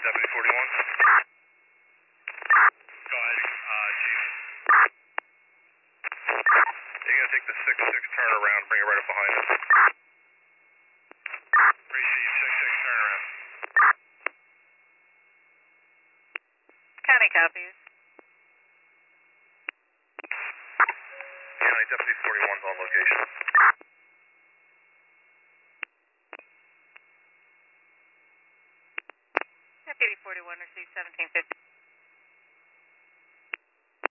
Deputy 41. Go ahead, Chief. You're going to take the 6-6 turn around, bring it right up behind us. Receive 6-6 turn around. County copies. County Deputy 41's on location. Deputy 41, receive 1750.